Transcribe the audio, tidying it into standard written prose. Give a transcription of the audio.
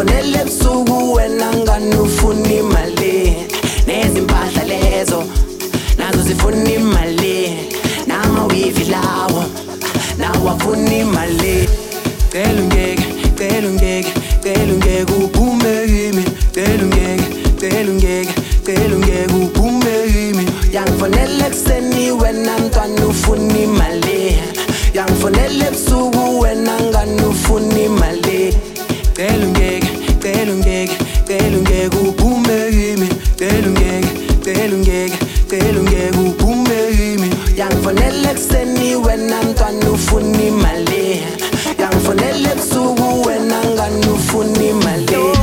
yangifonele ebusuku wena ngani ufuna imali nezimpahla lezo nazo zifuna imali namawivi lawo nawo afuna imali cela ungeke uphume kimi cela ungeke uphume kimi yangifonele ekuseni wena mntwana ufuna imali yangifonele ebusuku wena ngani ufuna imali cela ungeke uphume kimi cela ungeke uphume kimi yangifonele ekuseni wena mntwana ufuna imali yangifonele ebusuku wena ngani ufuna imali